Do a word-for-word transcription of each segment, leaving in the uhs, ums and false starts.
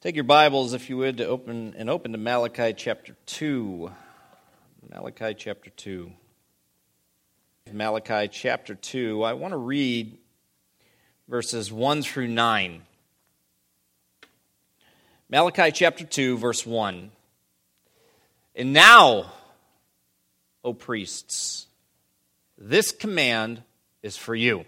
Take your Bibles, if you would, to open and open to Malachi chapter two. Malachi chapter two. Malachi chapter two. I want to read verses one through nine. Malachi chapter two, verse one. And now, O priests, this command is for you.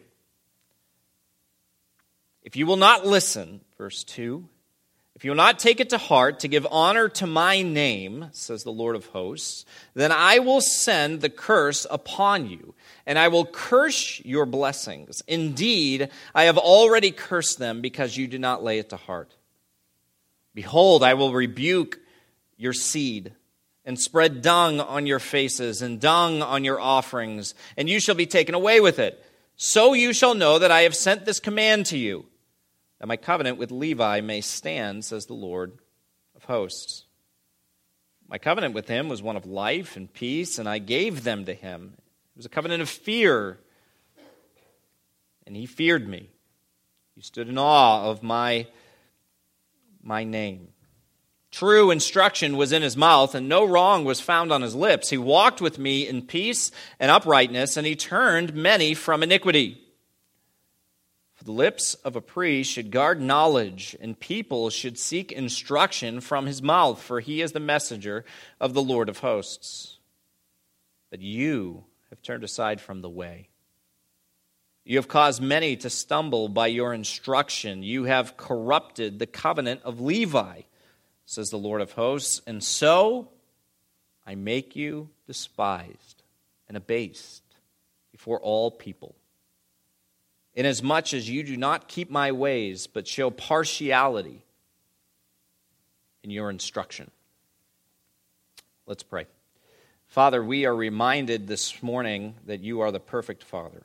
If you will not listen, verse two, if you will not take it to heart to give honor to my name, says the Lord of hosts, then I will send the curse upon you, and I will curse your blessings. Indeed, I have already cursed them because you do not lay it to heart. Behold, I will rebuke your seed and spread dung on your faces and dung on your offerings, and you shall be taken away with it. So you shall know that I have sent this command to you, that my covenant with Levi may stand, says the Lord of hosts. My covenant with him was one of life and peace, and I gave them to him. It was a covenant of fear, and he feared me. He stood in awe of my, my name. True instruction was in his mouth, and no wrong was found on his lips. He walked with me in peace and uprightness, and he turned many from iniquity. For the lips of a priest should guard knowledge, and people should seek instruction from his mouth, for he is the messenger of the Lord of hosts. But you have turned aside from the way. You have caused many to stumble by your instruction. You have corrupted the covenant of Levi, says the Lord of hosts, and so I make you despised and abased before all people. Inasmuch as you do not keep my ways, but show partiality in your instruction. Let's pray. Father, we are reminded this morning that you are the perfect Father.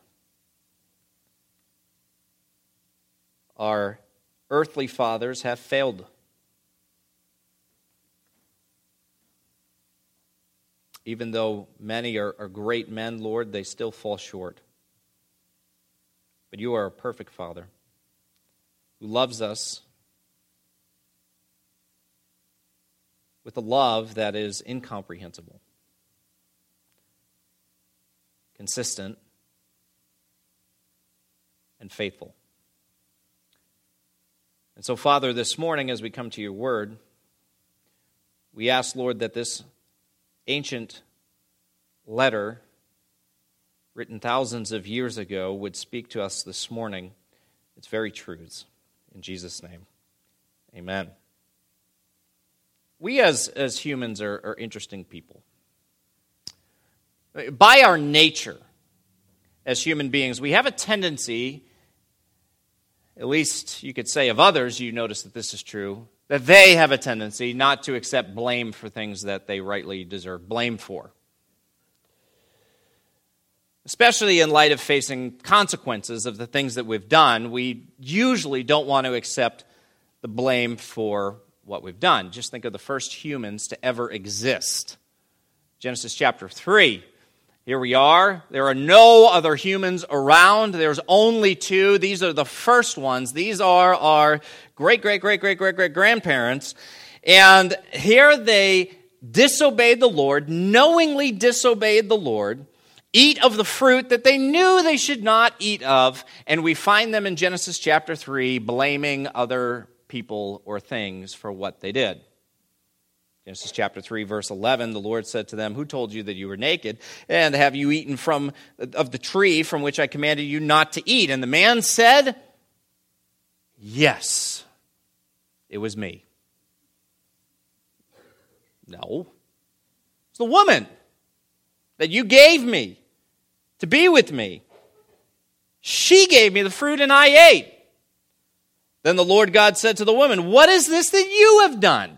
Our earthly fathers have failed. Even though many are, are great men, Lord, they still fall short. But you are a perfect Father who loves us with a love that is incomprehensible, consistent, and faithful. And so, Father, this morning as we come to your word, we ask, Lord, that this ancient letter written thousands of years ago would speak to us this morning its very truths. In Jesus' name, amen. We as, as humans are, are interesting people. By our nature, as human beings, we have a tendency, at least you could say of others, you notice that this is true, that they have a tendency not to accept blame for things that they rightly deserve blame for. Especially in light of facing consequences of the things that we've done, we usually don't want to accept the blame for what we've done. Just think of the first humans to ever exist. Genesis chapter three. Here we are. There are no other humans around. There's only two. These are the first ones. These are our great, great, great, great, great, great grandparents. And here they disobeyed the Lord, knowingly disobeyed the Lord, eat of the fruit that they knew they should not eat of, and we find them in Genesis chapter three blaming other people or things for what they did. Genesis chapter three, verse eleven, the Lord said to them, "Who told you that you were naked? And have you eaten from of the tree from which I commanded you not to eat?" And the man said, "Yes, it was me." No, it's the woman that you gave me to be with me. She gave me the fruit and I ate. Then the Lord God said to the woman, "What is this that you have done?"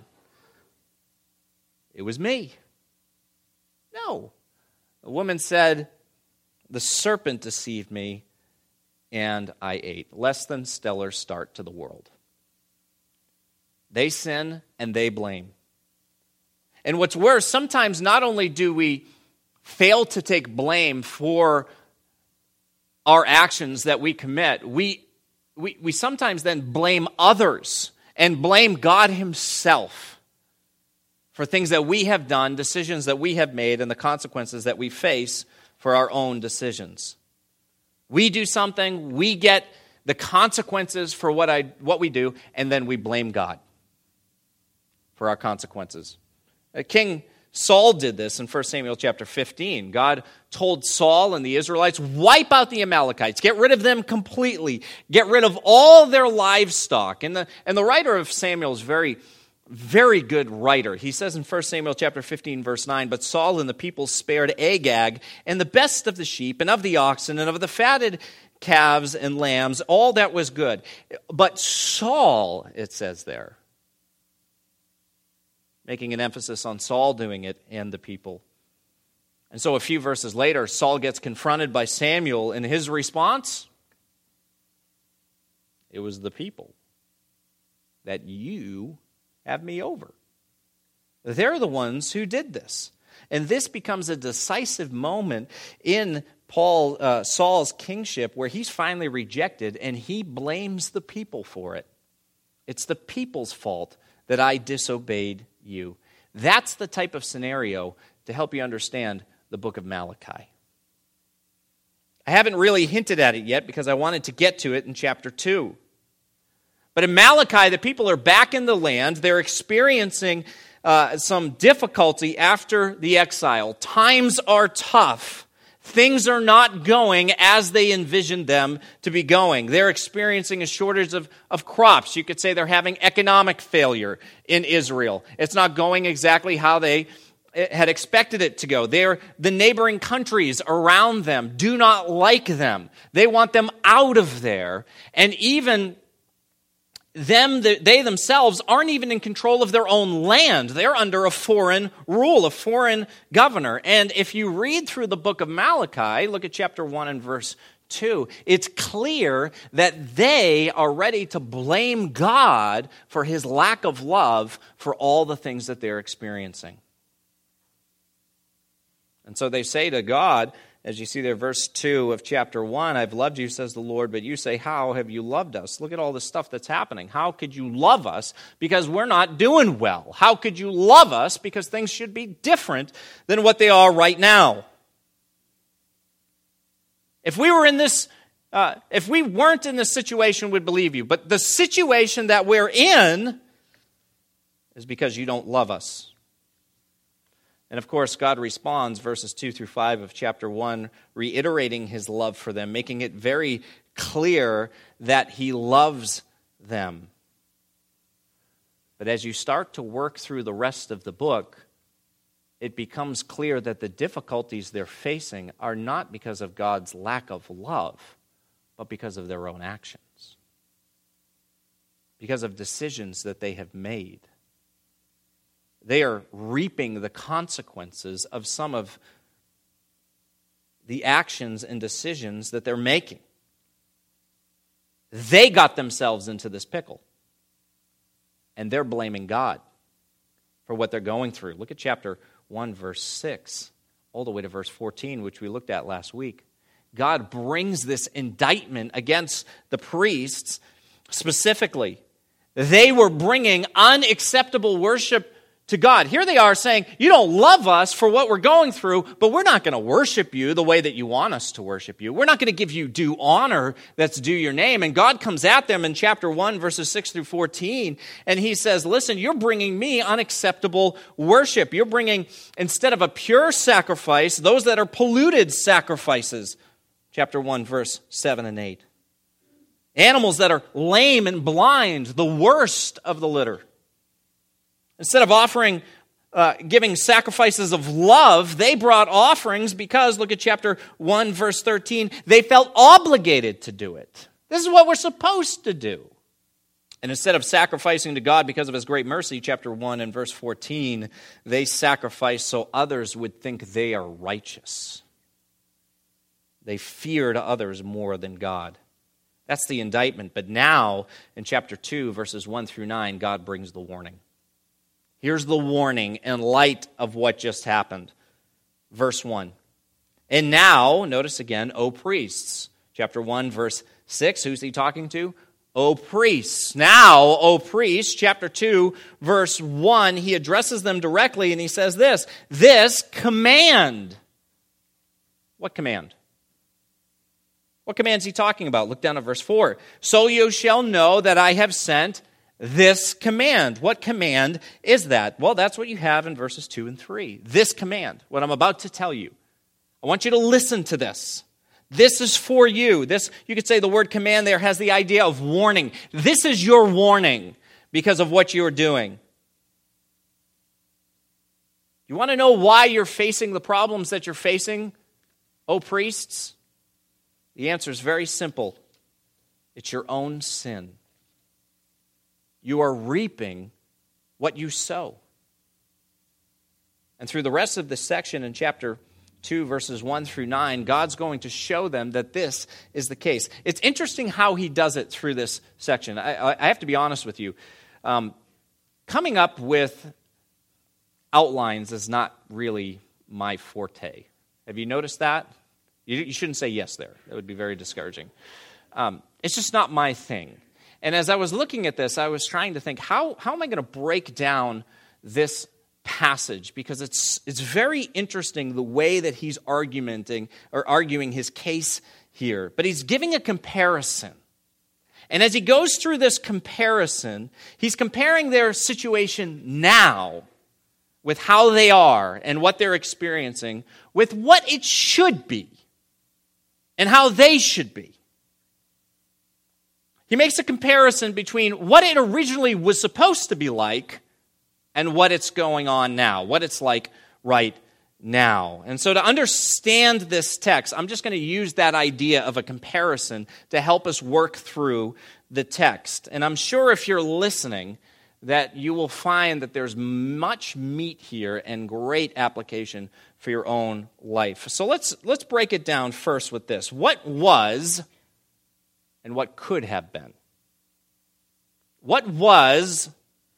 It was me. No. The woman said, "The serpent deceived me and I ate." Less than stellar start to the world. They sin and they blame. And what's worse, sometimes not only do we fail to take blame for our actions that we commit, we, we, we sometimes then blame others and blame God himself for things that we have done, decisions that we have made, and the consequences that we face for our own decisions. We do something, we get the consequences for what I what we do, and then we blame God for our consequences. King Saul did this in First Samuel chapter fifteen. God told Saul and the Israelites, wipe out the Amalekites, get rid of them completely, get rid of all their livestock. And the, and the writer of Samuel is very, very good writer. He says in First Samuel chapter fifteen, verse nine, but Saul and the people spared Agag and the best of the sheep and of the oxen and of the fatted calves and lambs, all that was good. But Saul, it says there, making an emphasis on Saul doing it and the people. And so a few verses later, Saul gets confronted by Samuel, and his response, it was the people that you have me over. They're the ones who did this. And this becomes a decisive moment in Paul, uh, Saul's kingship, where he's finally rejected, and he blames the people for it. It's the people's fault that I disobeyed you. That's the type of scenario to help you understand the book of Malachi. I haven't really hinted at it yet because I wanted to get to it in chapter two. But in Malachi, the people are back in the land. They're experiencing uh, some difficulty after the exile. Times are tough. Things are not going as they envisioned them to be going. They're experiencing a shortage of, of crops. You could say they're having economic failure in Israel. It's not going exactly how they had expected it to go. They're, the neighboring countries around them do not like them. They want them out of there. And even them, they themselves aren't even in control of their own land. They're under a foreign rule, a foreign governor. And if you read through the book of Malachi, look at chapter one and verse two, it's clear that they are ready to blame God for his lack of love for all the things that they're experiencing. And so they say to God, as you see there, verse two of chapter one, I've loved you, says the Lord, but you say, how have you loved us? Look at all the stuff that's happening. How could you love us because we're not doing well? How could you love us because things should be different than what they are right now? If we were in this, uh, if we weren't in this situation, we'd believe you. But the situation that we're in is because you don't love us. And of course, God responds, verses two through five of chapter one, reiterating his love for them, making it very clear that he loves them. But as you start to work through the rest of the book, it becomes clear that the difficulties they're facing are not because of God's lack of love, but because of their own actions, because of decisions that they have made. They are reaping the consequences of some of the actions and decisions that they're making. They got themselves into this pickle, and they're blaming God for what they're going through. Look at chapter one, verse six, all the way to verse fourteen, which we looked at last week. God brings this indictment against the priests specifically. They were bringing unacceptable worship to God. Here they are saying, you don't love us for what we're going through, but we're not going to worship you the way that you want us to worship you. We're not going to give you due honor that's due your name. And God comes at them in chapter one, verses six through fourteen, and he says, listen, you're bringing me unacceptable worship. You're bringing, instead of a pure sacrifice, those that are polluted sacrifices. Chapter one, verse seven and eight. Animals that are lame and blind, the worst of the litter. Instead of offering, uh, giving sacrifices of love, they brought offerings because, look at chapter one, verse thirteen, they felt obligated to do it. This is what we're supposed to do. And instead of sacrificing to God because of his great mercy, chapter one and verse fourteen, they sacrifice so others would think they are righteous. They feared others more than God. That's the indictment. But now, in chapter two, verses one through nine, God brings the warning. Here's the warning in light of what just happened. Verse one. And now, notice again, O priests. Chapter one, verse six, who's he talking to? O priests. Now, O priests, chapter two, verse one, he addresses them directly and he says this, this command. What command? What command is he talking about? Look down at verse four. So you shall know that I have sent this command. What command is that? Well, that's what you have in verses two and three. This command, what I'm about to tell you. I want you to listen to this. This is for you. This, you could say the word command there has the idea of warning. This is your warning because of what you are doing. You want to know why you're facing the problems that you're facing, O priests? The answer is very simple. It's your own sin. You are reaping what you sow. And through the rest of this section in chapter two, verses one through nine, God's going to show them that this is the case. It's interesting how he does it through this section. I, I have to be honest with you. Um, coming up with outlines is not really my forte. Have you noticed that? You, you shouldn't say yes there. That would be very discouraging. Um, it's just not my thing. And as I was looking at this, I was trying to think, how, how am I going to break down this passage? Because it's it's very interesting the way that he's argumenting or arguing his case here. But he's giving a comparison. And as he goes through this comparison, he's comparing their situation now with how they are and what they're experiencing with what it should be and how they should be. He makes a comparison between what it originally was supposed to be like and what it's going on now, what it's like right now. And so to understand this text, I'm just going to use that idea of a comparison to help us work through the text. And I'm sure if you're listening that you will find that there's much meat here and great application for your own life. So let's let's break it down first with this. What was and what could have been? What was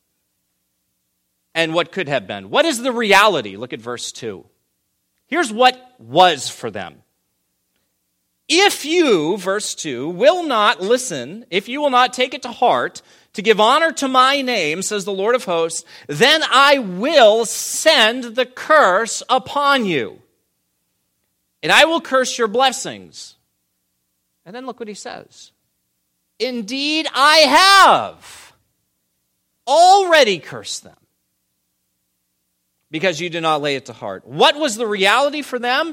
and what could have been? What is the reality? Look at verse two. Here's what was for them. If you, verse two, will not listen, if you will not take it to heart to give honor to my name, says the Lord of hosts, then I will send the curse upon you. And I will curse your blessings. And then look what he says. Indeed, I have already cursed them because you do not lay it to heart. What was the reality for them?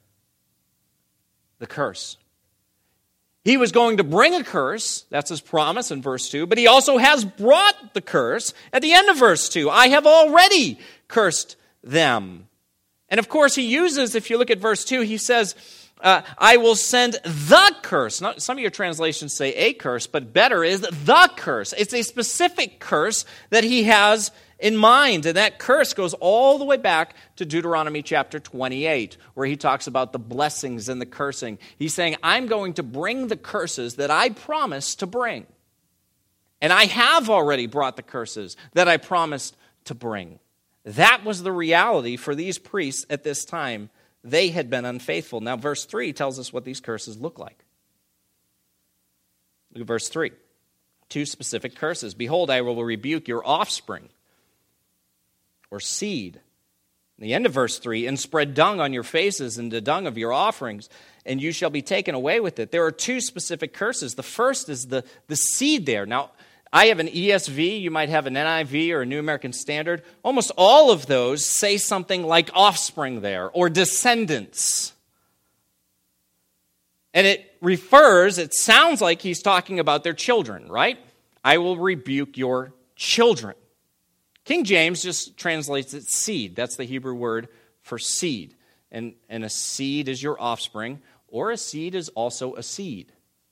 The curse. He was going to bring a curse. That's his promise in verse two. But he also has brought the curse at the end of verse two. I have already cursed them. And of course, he uses, if you look at verse two, he says, Uh, I will send the curse. Now, some of your translations say a curse, but better is the curse. It's a specific curse that he has in mind. And that curse goes all the way back to Deuteronomy chapter twenty-eight, where he talks about the blessings and the cursing. He's saying, I'm going to bring the curses that I promised to bring. And I have already brought the curses that I promised to bring. That was the reality for these priests at this time. They had been unfaithful. Now, verse three tells us what these curses look like. Look at verse three. Two specific curses. Behold, I will rebuke your offspring, or seed. In the end of verse three, and spread dung on your faces and the dung of your offerings, and you shall be taken away with it. There are two specific curses. The first is the, the seed there. Now, I have an E S V, you might have an N I V or a New American Standard. Almost all of those say something like offspring there, or descendants. And it refers, it sounds like he's talking about their children, right? I will rebuke your children. King James just translates it seed. That's the Hebrew word for seed. And, and a seed is your offspring, or a seed is also a seed.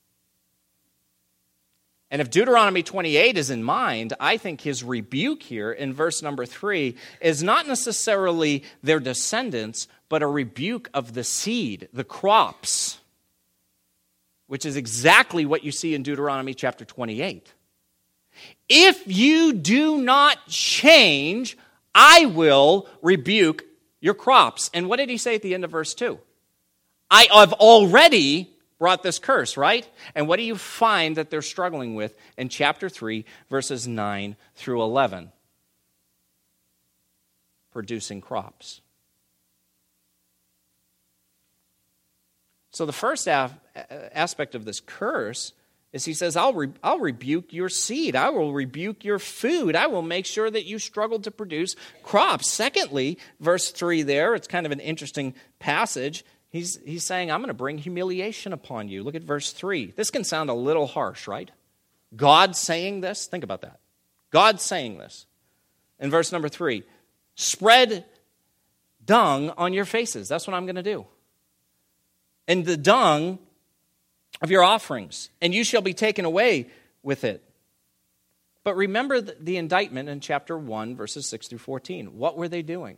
And if Deuteronomy twenty-eight is in mind, I think his rebuke here in verse number three is not necessarily their descendants, but a rebuke of the seed, the crops, which is exactly what you see in Deuteronomy chapter twenty-eight. If you do not change, I will rebuke your crops. And what did he say at the end of verse two? I have already brought this curse, right? And what do you find that they're struggling with in chapter three, verses nine through eleven? Producing crops. So the first af- aspect of this curse is he says, I'll, re- I'll rebuke your seed. I will rebuke your food. I will make sure that you struggle to produce crops. Secondly, verse three there, it's kind of an interesting passage. He's, he's saying, I'm going to bring humiliation upon you. Look at verse three. This can sound a little harsh, right? God saying this? Think about that. God saying this. In verse number three, spread dung on your faces. That's what I'm going to do. And the dung of your offerings, and you shall be taken away with it. But remember the, the indictment in chapter one, verses six through fourteen. What were they doing?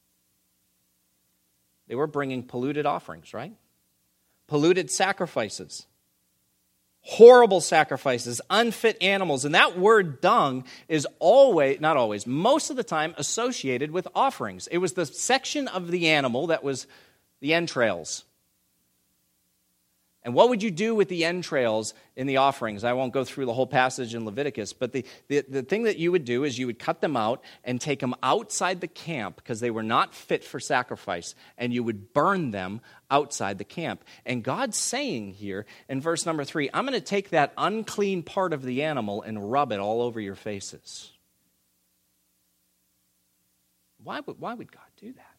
They were bringing polluted offerings, right? Polluted sacrifices. Horrible sacrifices, unfit animals. And that word dung is always, not always, most of the time associated with offerings. It was the section of the animal that was the entrails. And what would you do with the entrails in the offerings? I won't go through the whole passage in Leviticus, but the, the, the thing that you would do is you would cut them out and take them outside the camp because they were not fit for sacrifice, and you would burn them outside the camp. And God's saying here in verse number three, I'm going to take that unclean part of the animal and rub it all over your faces. Why would, why would God do that?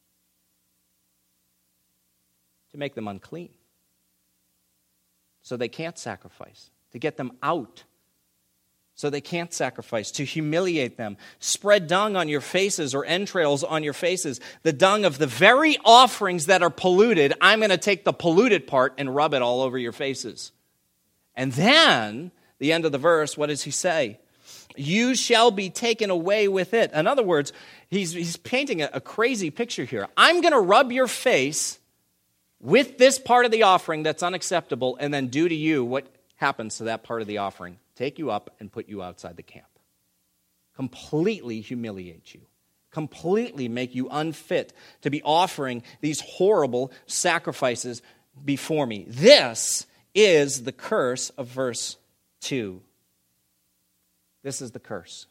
To make them unclean. So they can't sacrifice, to get them out, so they can't sacrifice, to humiliate them. Spread dung on your faces or entrails on your faces, the dung of the very offerings that are polluted. I'm going to take the polluted part and rub it all over your faces. And then, the end of the verse, what does he say? You shall be taken away with it. In other words, he's, he's painting a, a crazy picture here. I'm going to rub your face with this part of the offering that's unacceptable, and then do to you what happens to that part of the offering. Take you up and put you outside the camp. Completely humiliate you. Completely make you unfit to be offering these horrible sacrifices before me. This is the curse of verse two. This is the curse.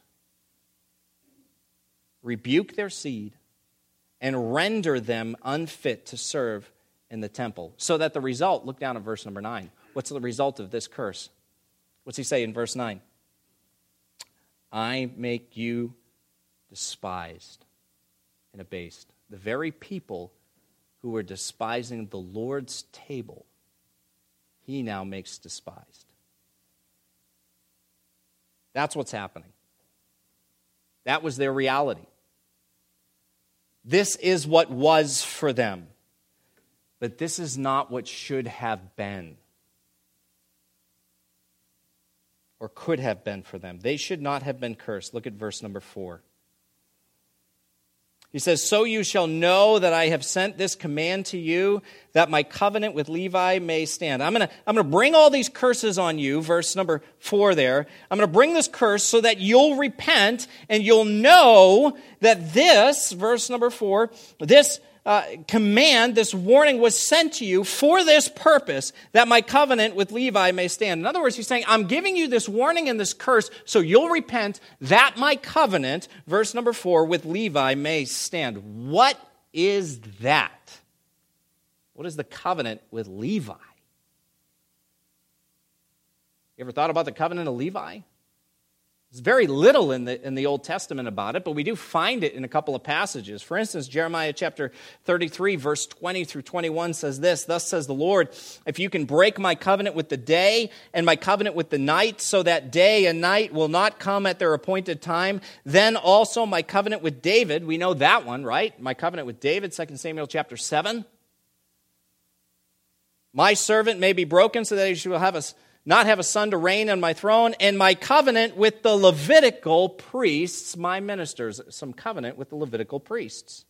Rebuke their seed and render them unfit to serve in the temple. So that the result, look down at verse number nine. What's the result of this curse? What's he say in verse nine? I make you despised and abased. The very people who were despising the Lord's table, he now makes despised. That's what's happening. That was their reality. This is what was for them. But this is not what should have been or could have been for them. They should not have been cursed. Look at verse number four. He says, so you shall know that I have sent this command to you, that my covenant with Levi may stand. I'm going to I'm going to bring all these curses on you, verse number four there. I'm going to bring this curse so that you'll repent and you'll know that this, verse number four, this Uh, command, this warning was sent to you for this purpose, that my covenant with Levi may stand. In other words, he's saying, I'm giving you this warning and this curse so you'll repent, that my covenant, verse number four, with Levi may stand. What is that? What is the covenant with Levi? You ever thought about the covenant of Levi? There's very little in the in the Old Testament about it, but we do find it in a couple of passages. For instance, Jeremiah chapter thirty-three, verse twenty through twenty-one says this, thus says the Lord, if you can break my covenant with the day and my covenant with the night, so that day and night will not come at their appointed time, then also my covenant with David, we know that one, right? My covenant with David, Second Samuel chapter seven. My servant may be broken so that he shall have a not have a son to reign on my throne, and my covenant with the Levitical priests, my ministers. Some covenant with the Levitical priests.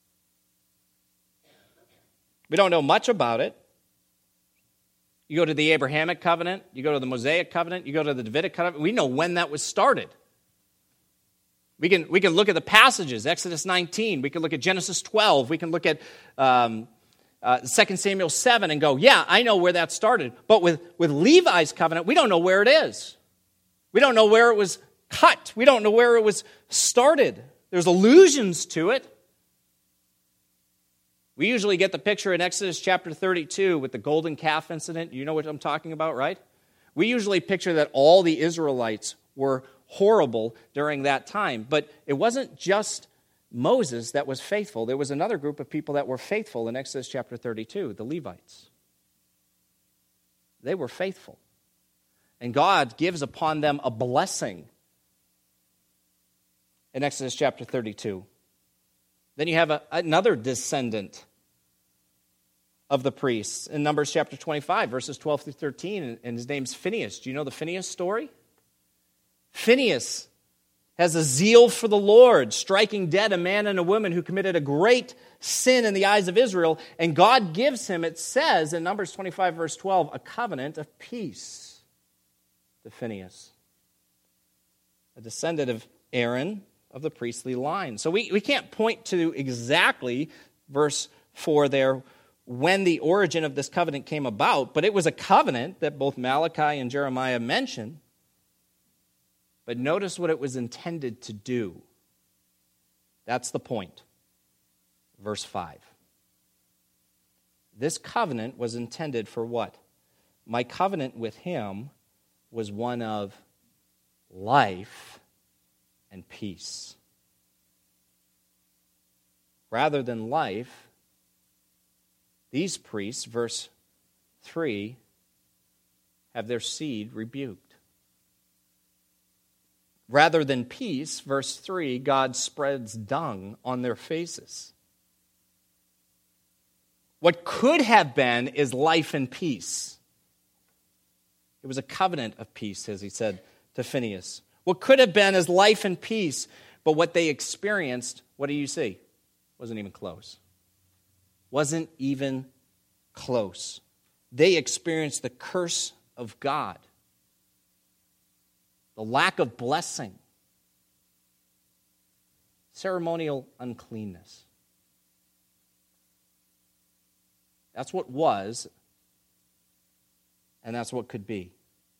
We don't know much about it. You go to the Abrahamic covenant, you go to the Mosaic covenant, you go to the Davidic covenant. We know when that was started. We can, we can look at the passages, Exodus nineteen. We can look at Genesis twelve. We can look at um, uh, Second Samuel seven and go, yeah, I know where that started. But with, with Levi's covenant, we don't know where it is. We don't know where it was cut. We don't know where it was started. There's allusions to it. We usually get the picture in Exodus chapter thirty-two with the golden calf incident. You know what I'm talking about, right? We usually picture that all the Israelites were horrible during that time. But it wasn't just Moses that was faithful. There was another group of people that were faithful in Exodus chapter thirty-two, the Levites. They were faithful. And God gives upon them a blessing in Exodus chapter thirty-two. Then you have a, another descendant of the priests in Numbers chapter twenty-five, verses twelve through thirteen, and his name's Phinehas. Do you know the Phinehas story? Phinehas has a zeal for the Lord, striking dead a man and a woman who committed a great sin in the eyes of Israel, and God gives him, it says in Numbers twenty-five, verse twelve, a covenant of peace to Phinehas, a descendant of Aaron of the priestly line. So we, we can't point to exactly verse four there when the origin of this covenant came about, but it was a covenant that both Malachi and Jeremiah mention. But notice what it was intended to do. That's the point. Verse five. This covenant was intended for what? My covenant with him was one of life and peace. Rather than life, these priests, verse three, have their seed rebuked. Rather than peace, verse three, God spreads dung on their faces. What could have been is life and peace. It was a covenant of peace, as he said to Phinehas. What could have been is life and peace, but what they experienced, what do you see? Wasn't even close. Wasn't even close. They experienced the curse of God. The lack of blessing. Ceremonial uncleanness. That's what was, and that's what could be.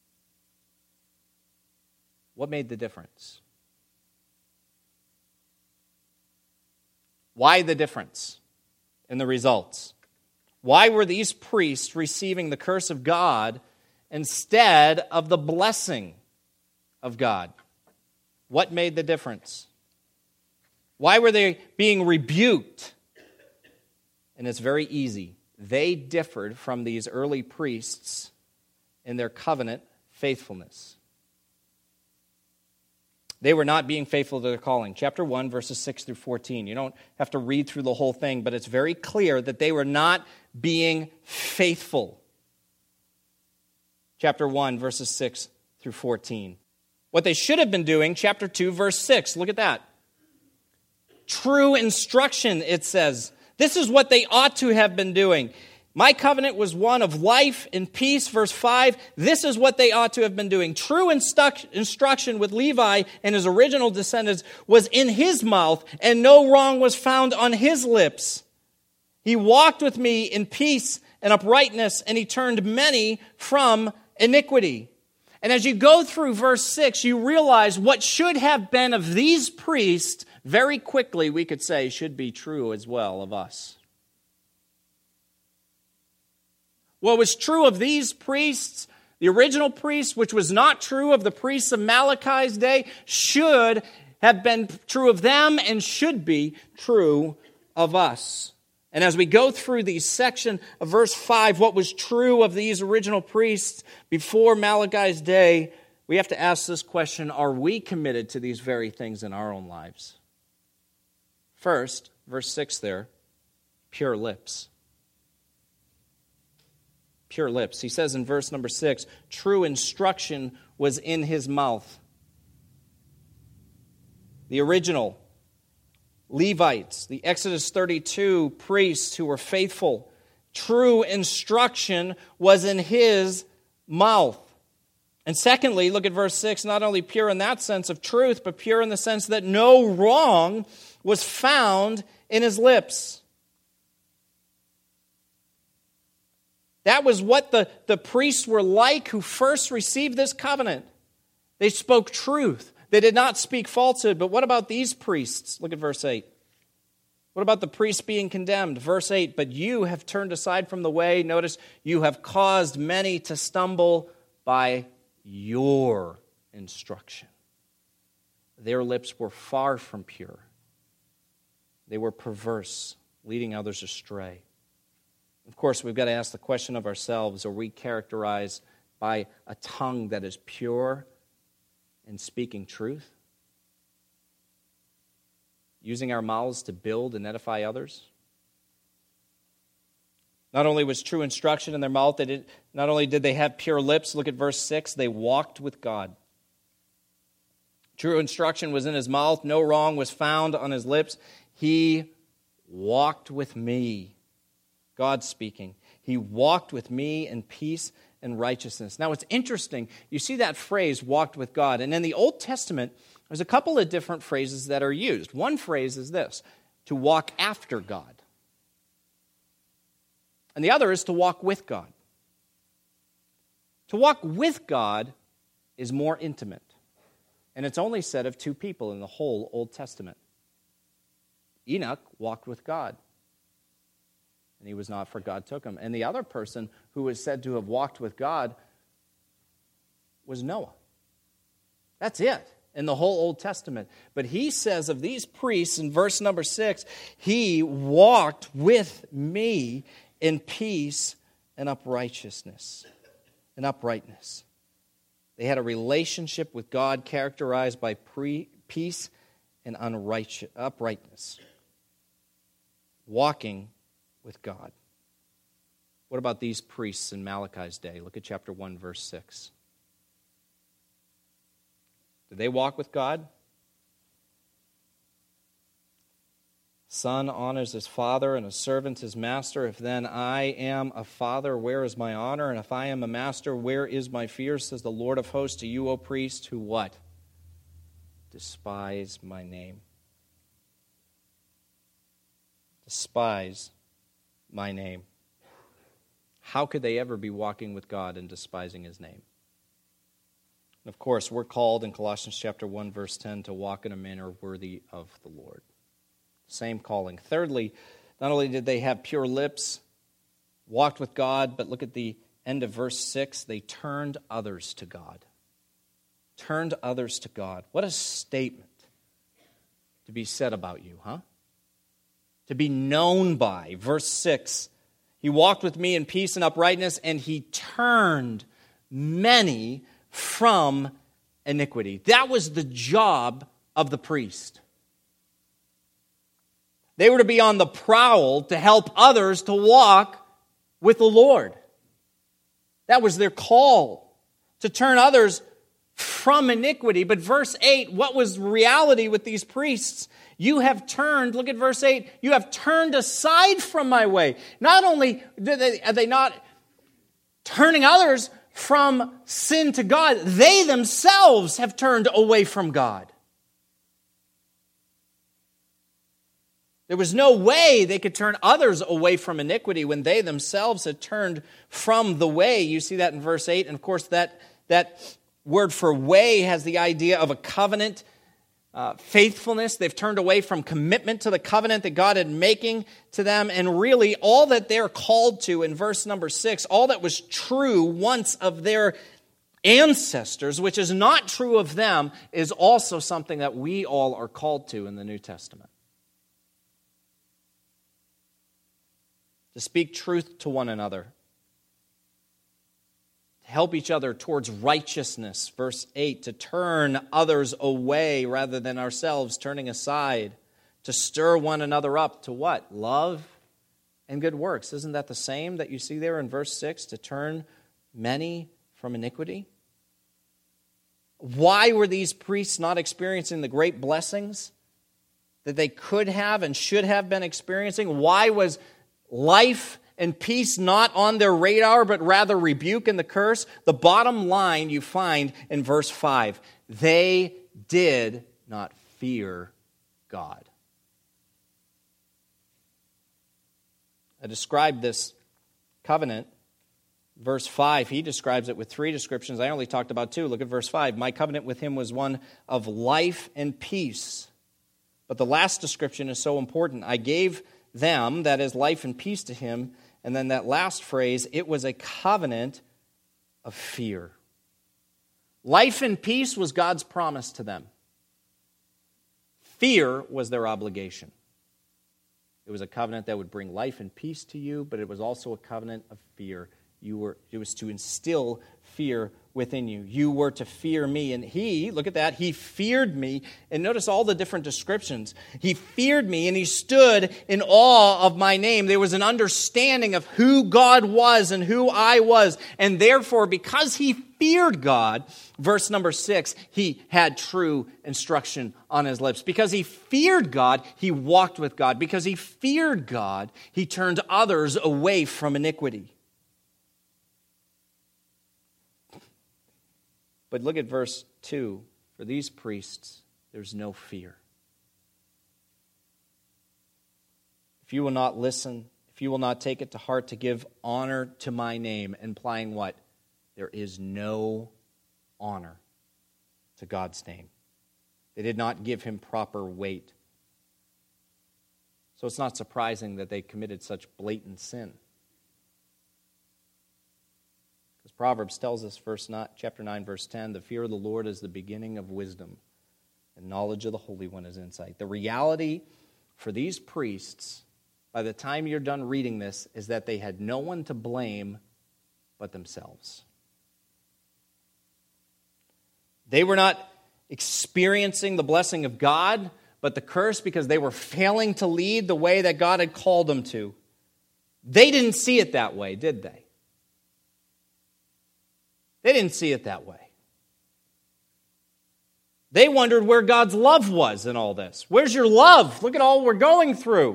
What made the difference? Why the difference in the results? Why were these priests receiving the curse of God instead of the blessing of God? What made the difference? Why were they being rebuked? And it's very easy. They differed from these early priests in their covenant faithfulness. They were not being faithful to their calling. Chapter one, verses six through fourteen. You don't have to read through the whole thing, but it's very clear that they were not being faithful. Chapter one, verses six through fourteen. What they should have been doing, chapter two, verse six. Look at that. True instruction, it says. This is what they ought to have been doing. My covenant was one of life and peace, verse five. This is what they ought to have been doing. True instu- instruction with Levi and his original descendants was in his mouth, and no wrong was found on his lips. He walked with me in peace and uprightness, and he turned many from iniquity. And as you go through verse six, you realize what should have been of these priests, very quickly we could say should be true as well of us. What was true of these priests, the original priests, which was not true of the priests of Malachi's day, should have been true of them and should be true of us. And as we go through the section of verse five, what was true of these original priests before Malachi's day, we have to ask this question: are we committed to these very things in our own lives? First, verse six there, pure lips. Pure lips. He says in verse number six, true instruction was in his mouth. The original Levites, the Exodus thirty-two priests who were faithful, true instruction was in his mouth. And secondly, look at verse six, not only pure in that sense of truth, but pure in the sense that no wrong was found in his lips. That was what the, the priests were like who first received this covenant. They spoke truth. They did not speak falsehood. But what about these priests? Look at verse eight. What about the priests being condemned? Verse eight, but you have turned aside from the way. Notice, you have caused many to stumble by your instruction. Their lips were far from pure. They were perverse, leading others astray. Of course, we've got to ask the question of ourselves, are we characterized by a tongue that is pure and speaking truth? Using our mouths to build and edify others? Not only was true instruction in their mouth, they did, not only did they have pure lips, look at verse six, they walked with God. True instruction was in his mouth, no wrong was found on his lips. He walked with me. God speaking. He walked with me in peace and righteousness. Now it's interesting, you see that phrase, walked with God. And in the Old Testament, there's a couple of different phrases that are used. One phrase is this, to walk after God. And the other is to walk with God. To walk with God is more intimate. And it's only said of two people in the whole Old Testament. Enoch walked with God, and he was not, for God took him. And the other person who was said to have walked with God was Noah. That's it in the whole Old Testament. But he says of these priests in verse number six, he walked with me in peace and uprightness. And uprightness. They had a relationship with God characterized by pre- peace and unrighteous, uprightness. Walking with God. What about these priests in Malachi's day? Look at chapter one, verse six. Did they walk with God? Son honors his father, and a servant his master. If then I am a father, where is my honor? And if I am a master, where is my fear? Says the Lord of hosts to you, O priest, who what? Despise my name. Despise my name. How could they ever be walking with God and despising his name? And of course, we're called in Colossians chapter one, verse ten, to walk in a manner worthy of the Lord. Same calling. Thirdly, not only did they have pure lips, walked with God, but look at the end of verse six, they turned others to God. Turned others to God. What a statement to be said about you, huh? To be known by. Verse six, he walked with me in peace and uprightness, and he turned many from iniquity. That was the job of the priest. They were to be on the prowl to help others to walk with the Lord. That was their call, to turn others from iniquity. But verse eight, what was reality with these priests? You have turned, look at verse eight, you have turned aside from my way. Not only are they not turning others from sin to God, they themselves have turned away from God. There was no way they could turn others away from iniquity when they themselves had turned from the way. You see that in verse eight. And of course, that, that word for way has the idea of a covenant, uh, faithfulness. They've turned away from commitment to the covenant that God had making to them. And really, all that they're called to in verse number six, all that was true once of their ancestors, which is not true of them, is also something that we all are called to in the New Testament. To speak truth to one another. To help each other towards righteousness. Verse eight, to turn others away rather than ourselves turning aside. To stir one another up to what? Love and good works. Isn't that the same that you see there in verse six? To turn many from iniquity. Why were these priests not experiencing the great blessings that they could have and should have been experiencing? Why was life and peace not on their radar, but rather rebuke and the curse? The bottom line you find in verse five. They did not fear God. I described this covenant verse five, he describes it with three descriptions. I only talked about two. Look at verse five. My covenant with him was one of life and peace. But the last description is so important. I gave them, that is life and peace, to him. And then that last phrase, it was a covenant of fear. Life and peace was God's promise to them. Fear was their obligation. It was a covenant that would bring life and peace to you, but it was also a covenant of fear. You were, it was to instill fear within you. You were to fear me. And he, look at that, he feared me. And notice all the different descriptions. He feared me and he stood in awe of my name. There was an understanding of who God was and who I was. And therefore, because he feared God, verse number six, he had true instruction on his lips. Because he feared God, he walked with God. Because he feared God, he turned others away from iniquity. But look at verse two. For these priests, there's no fear. If you will not listen, if you will not take it to heart to give honor to my name, implying what? There is no honor to God's name. They did not give him proper weight. So it's not surprising that they committed such blatant sin. Because Proverbs tells us, verse not, chapter nine, verse ten, the fear of the Lord is the beginning of wisdom, and knowledge of the Holy One is insight. The reality for these priests, by the time you're done reading this, is that they had no one to blame but themselves. They were not experiencing the blessing of God, but the curse because they were failing to lead the way that God had called them to. They didn't see it that way, did they? They didn't see it that way. They wondered where God's love was in all this. Where's your love? Look at all we're going through.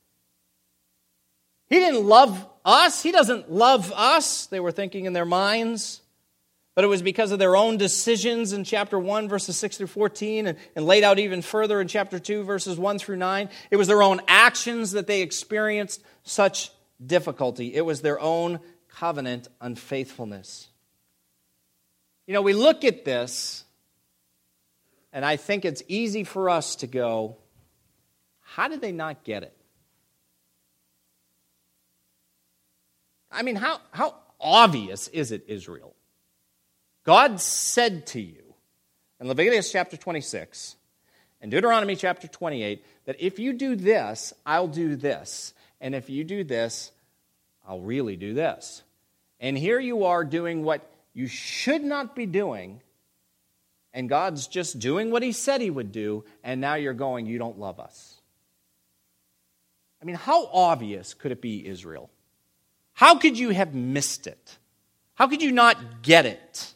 He didn't love us. He doesn't love us, they were thinking in their minds. But it was because of their own decisions in chapter one, verses six through fourteen, and, and laid out even further in chapter two, verses one through nine. It was their own actions that they experienced such difficulty. It was their own covenant unfaithfulness. You know, we look at this, and I think it's easy for us to go, how did they not get it? I mean, how, how obvious is it, Israel? God said to you in Leviticus chapter twenty-six and Deuteronomy chapter twenty-eight that if you do this, I'll do this. And if you do this, I'll really do this. And here you are doing what you should not be doing, and God's just doing what he said he would do, and now you're going, you don't love us. I mean, how obvious could it be, Israel? How could you have missed it? How could you not get it?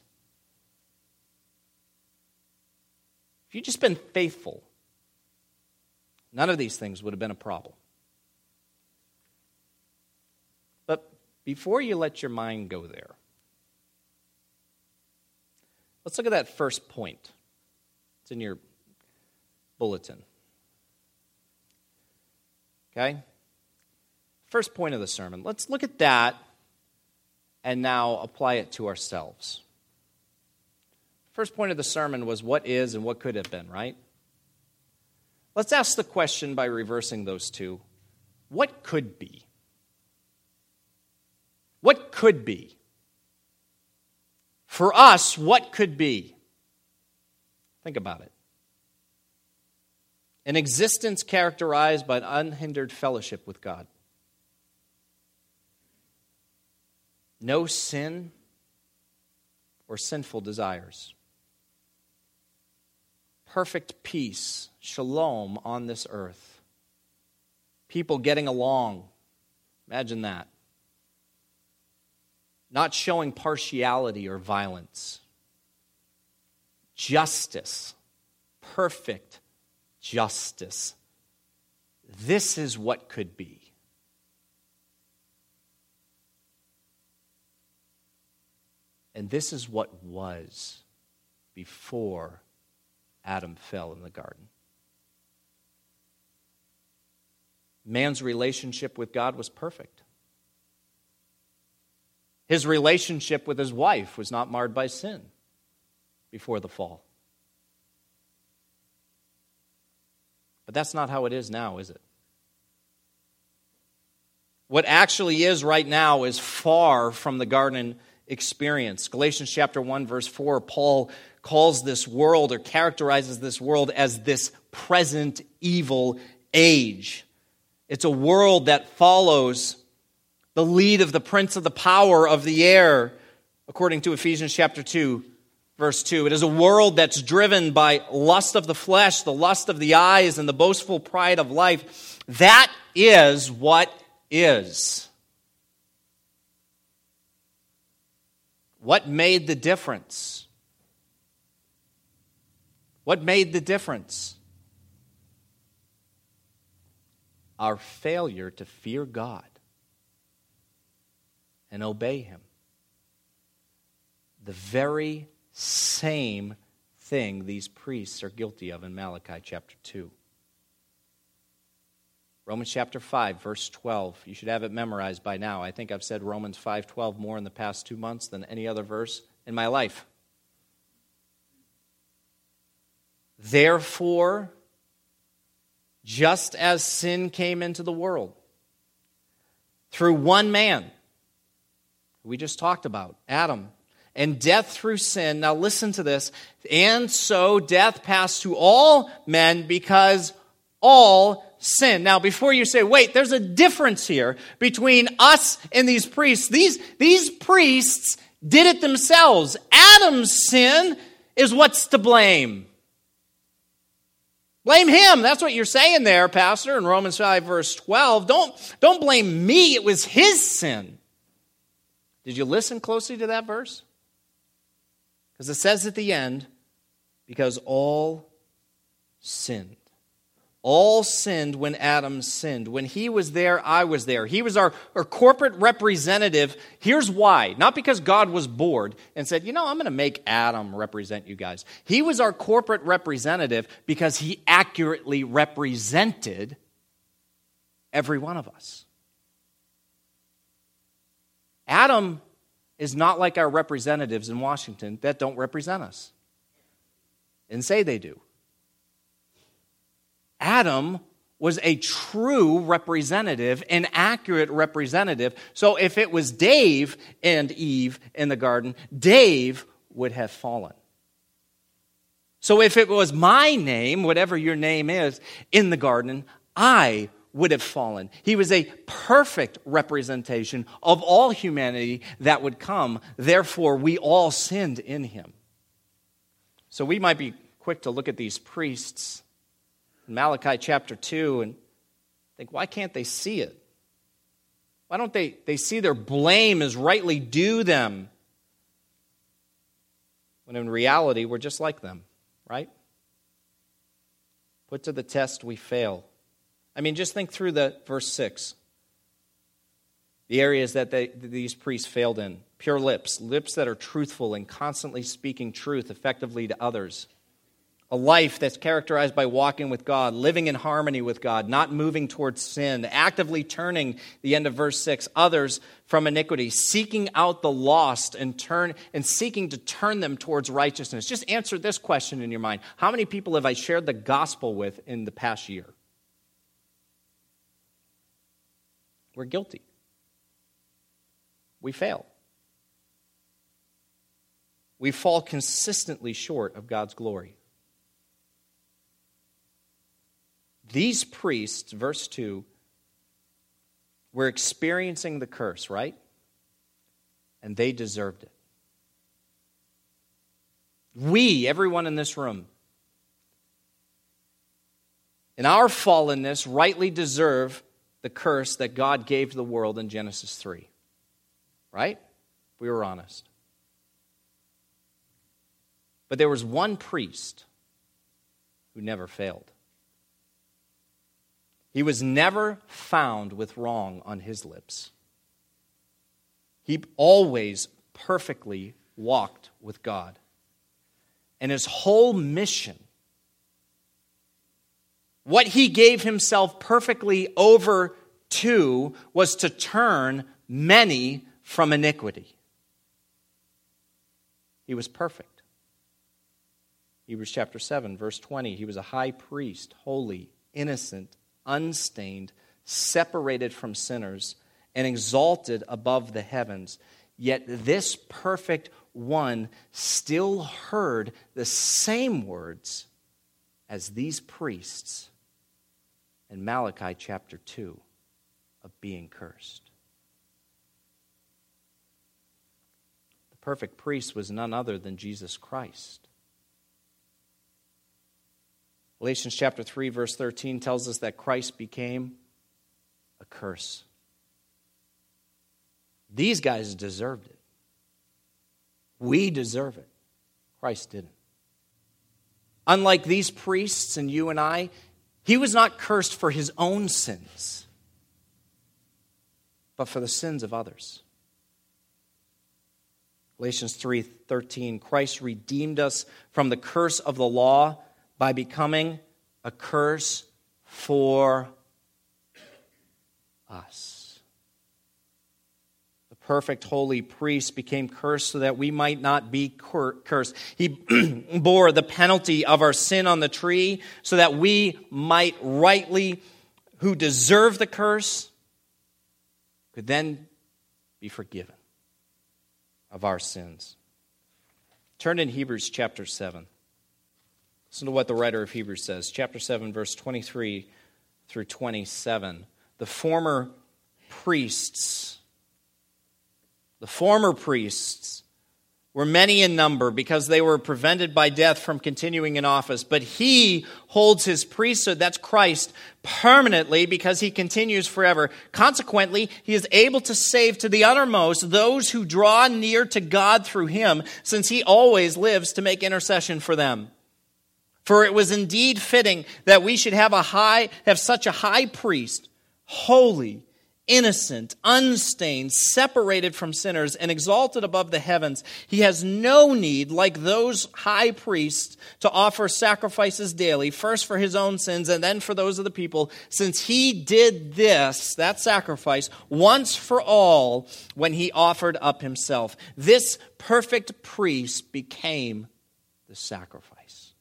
If you'd just been faithful, none of these things would have been a problem. But before you let your mind go there, let's look at that first point. It's in your bulletin. Okay? First point of the sermon. Let's look at that and now apply it to ourselves. First point of the sermon was what is and what could have been, right? Let's ask the question by reversing those two. What could be? What could be? For us, what could be? Think about it. An existence characterized by an unhindered fellowship with God. No sin or sinful desires. Perfect peace, shalom on this earth. People getting along. Imagine that. Not showing partiality or violence. Justice. Perfect justice. This is what could be. And this is what was before Adam fell in the garden. Man's relationship with God was perfect. His relationship with his wife was not marred by sin before the fall. But that's not how it is now, is it? What actually is right now is far from the garden experience. Galatians chapter one, verse four, Paul calls this world or characterizes this world as this present evil age. It's a world that follows the lead of the prince of the power of the air, according to Ephesians chapter two, verse two. It is a world that's driven by lust of the flesh, the lust of the eyes, and the boastful pride of life. That is what is. What made the difference? What made the difference? Our failure to fear God and obey Him. The very same thing these priests are guilty of in Malachi chapter two. Romans chapter five, verse twelve. You should have it memorized by now. I think I've said Romans five twelve more in the past two months than any other verse in my life. Therefore, just as sin came into the world through one man, we just talked about, Adam, and death through sin. Now listen to this. And so death passed to all men because all sin. Now, before you say, wait, there's a difference here between us and these priests. These, these priests did it themselves. Adam's sin is what's to blame. Blame him. That's what you're saying there, Pastor, in Romans five, verse twelve. Don't, don't blame me. It was his sin. Did you listen closely to that verse? Because it says at the end, because all sinned. All sinned when Adam sinned. When he was there, I was there. He was our, our corporate representative. Here's why. Not because God was bored and said, you know, I'm going to make Adam represent you guys. He was our corporate representative because he accurately represented every one of us. Adam is not like our representatives in Washington that don't represent us and say they do. Adam was a true representative, an accurate representative. So if it was Dave and Eve in the garden, Dave would have fallen. So if it was my name, whatever your name is, in the garden, I would have fallen. He was a perfect representation of all humanity that would come. Therefore, we all sinned in him. So we might be quick to look at these priests in Malachi chapter two and think, why can't they see it? Why don't they, they see their blame is rightly due them? When in reality, we're just like them, right? Put to the test, we fail. I mean, just think through the verse six. The areas that they, these priests failed in. Pure lips, lips that are truthful and constantly speaking truth effectively to others. A life that's characterized by walking with God, living in harmony with God, not moving towards sin, actively turning, the end of verse six, others from iniquity, seeking out the lost and turn and seeking to turn them towards righteousness. Just answer this question in your mind. How many people have I shared the gospel with in the past year? We're guilty. We fail. We fall consistently short of God's glory. These priests, verse two, were experiencing the curse, right? And they deserved it. We, everyone in this room, in our fallenness, rightly deserve the curse that God gave to the world in Genesis three. Right? We were honest. But there was one priest who never failed. He was never found with wrong on his lips. He always perfectly walked with God. And his whole mission, what he gave himself perfectly over to, was to turn many from iniquity. He was perfect. Hebrews chapter seven, verse twenty, he was a high priest, holy, innocent, unstained, separated from sinners, and exalted above the heavens. Yet this perfect one still heard the same words as these priests in Malachi chapter two of being cursed. The perfect priest was none other than Jesus Christ. Galatians chapter three, verse thirteen tells us that Christ became a curse. These guys deserved it. We deserve it. Christ didn't. Unlike these priests and you and I, he was not cursed for his own sins, but for the sins of others. Galatians three thirteen, Christ redeemed us from the curse of the law by becoming a curse for us. The perfect holy priest became cursed so that we might not be cur- cursed. He bore the penalty of our sin on the tree so that we might rightly, who deserve the curse, could then be forgiven of our sins. Turn in Hebrews chapter seven. Listen to what the writer of Hebrews says. Chapter seven, verse twenty-three through twenty-seven. The former priests, the former priests were many in number because they were prevented by death from continuing in office. But he holds his priesthood, that's Christ, permanently because he continues forever. Consequently, he is able to save to the uttermost those who draw near to God through him, since he always lives to make intercession for them. For it was indeed fitting that we should have a high, have such a high priest, holy, innocent, unstained, separated from sinners, and exalted above the heavens. He has no need, like those high priests, to offer sacrifices daily, first for his own sins and then for those of the people, since he did this, that sacrifice, once for all when he offered up himself. This perfect priest became the sacrifice.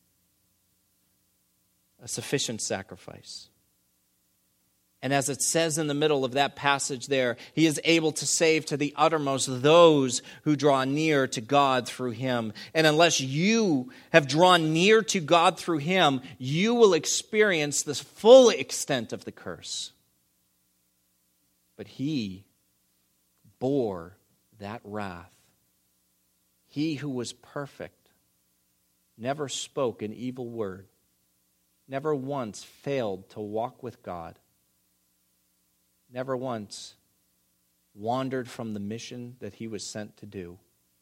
A sufficient sacrifice. And as it says in the middle of that passage there, he is able to save to the uttermost those who draw near to God through him. And unless you have drawn near to God through him, you will experience the full extent of the curse. But he bore that wrath. He who was perfect never spoke an evil word, never once failed to walk with God, never once wandered from the mission that he was sent to do,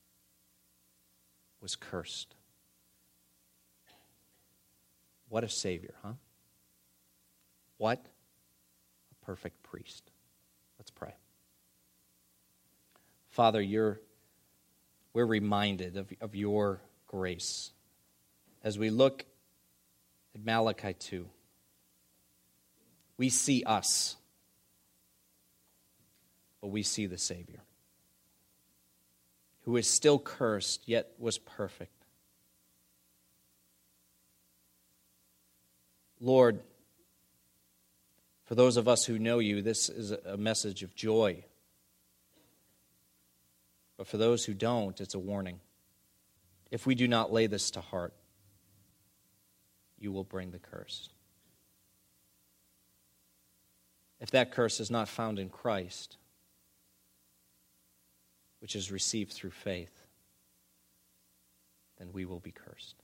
was cursed. What a Savior, huh? What a perfect priest. Let's pray. Father, you're, we're reminded of, of your grace as we look at Malachi two. We see us, but we see the Savior, who is still cursed, yet was perfect. Lord, for those of us who know you, this is a message of joy. But for those who don't, it's a warning. If we do not lay this to heart, you will bring the curse. If that curse is not found in Christ, which is received through faith, then we will be cursed.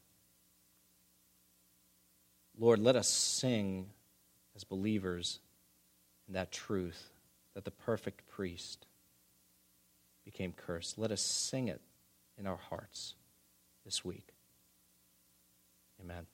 Lord, let us sing as believers in that truth that the perfect priest became cursed. Let us sing it in our hearts this week. Amen.